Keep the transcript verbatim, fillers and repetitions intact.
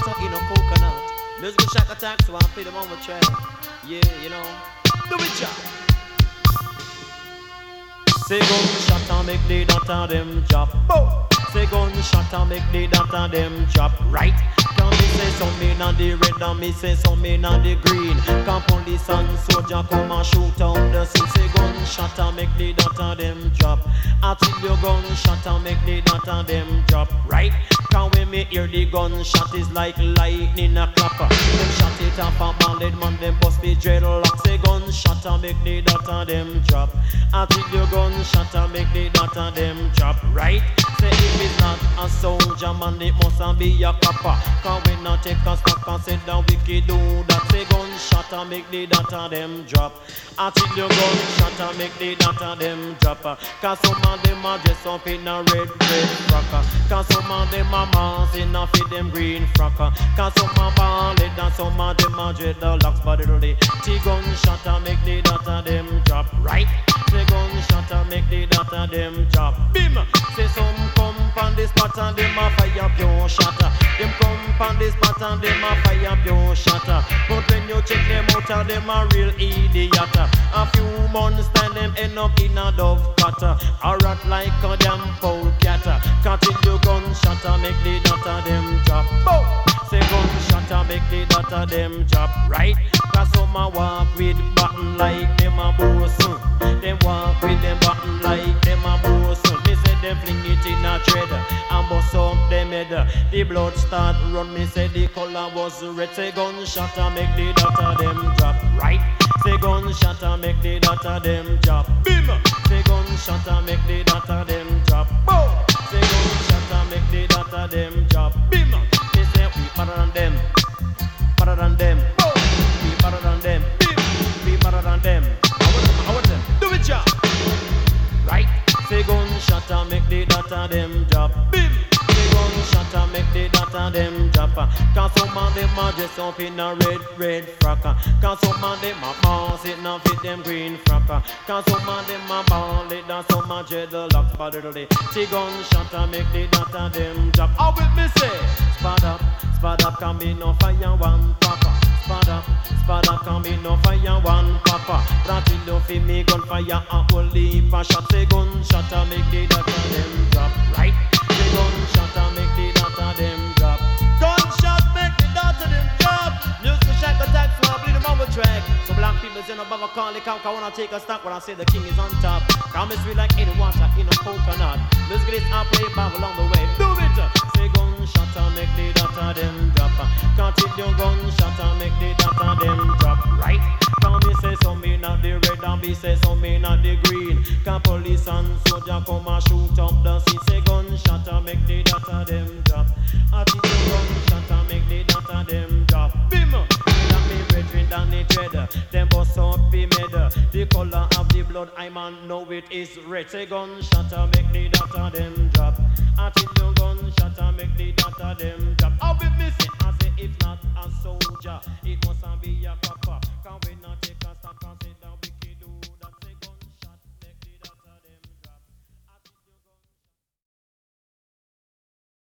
water in a coconut. Musical shock attack, so I play them on the track. Yeah, you know. Do it, job. Say gunshot and make the daughter them drop. Boom. Say gunshot and make the daughter them drop. Right. Can me say some in on the red and me say some in on the green. Can police and soldier come and shoot out the scene. Say gunshot and make the daughter them drop. I think your gunshot and make the daughter them drop. Right. Can when me hear the gunshot is like lightning a clapper. Them shot it up and banded man them bust the dreadlock. Say gunshot and make the daughter them drop. I think your gunshot and make the daughter them drop. Right. Say if it's not a soldier man it must be a copper. Can we not take a stock and say that wicked do that. Say gunshot and make the daughter them drop. I think your gunshot and make the daughter them drop. Cause some of them are dressed up in a red, red frock. Cause some of them are mass in a fit them green frock. Cause some are ballad and some of them are dreadlocks. But it'll the gunshot and make the daughter them drop. Right? Say gunshot and make the daughter them drop. Bim! Say some come on this spot and them a fire pure shatter. Them come on this spot and them a fire pure shatter. But when you check them out, uh, them a real idiot. A few months time them end up in a dove cutter. A rat like a damn polecat. Continue gunshot and make the daughter them drop. Boom! Say gunshot and make the daughter them drop. Right? Cause some a walk with button like them a bosun. Them walk with them button like them a bosun. Me say them fling it in a tread and bust up them head. The blood start run. Me say the color was red. Say gunshot and make the daughter them drop. Right? Say gunshot and make the daughter them drop. Bim! Say gunshot and make the daughter them drop. Boom! Say gunshot and make the daughter them drop. Bim! They say we better than them. Better than them. Boom! We better than them. Bim! We better than them. I want them. I want them. Do it, job. Right? Say gunshot and make the daughter them drop. Bim! Say gunshot and make the daughter them drop. Cause some of them are dressed up in a red, red frock. Cause some of them are mass it now fit them green frock. Cause some of them are ballad and some are dreadlocks. But it'll the gunshot and make the daughter them drop. How will me say? Spad up, spad up can be no fire one papa. Spad up, spad up can be no fire one papa. That will do for me gunfire and only a shot. Say gunshot and make the daughter them drop. Right? Say gunshot and make the daughter them drop. Gunshot make the daughter them drop. Musical shack attack, so I bleed them on the track. So black people say no bother call it count. I wanna take a stock when I say the king is on top. Come sweet like any water in a coconut. Music is I play back along the way. Do it! Say gunshot and make the daughter them drop. Continue gunshot and make the daughter them drop. Right? Come me say some me not the red and me say some me not the green. Can police and soldier come and shoot up the scene. Say gunshot and make the daughter them drop. I think you gunshot and make the daughter them drop. Bim! That me brethren down the tread. Them bust up be made. The color of the blood I man know it is red. Say gunshot and make the daughter them drop. I think you gunshot and make the daughter them drop. How we miss it?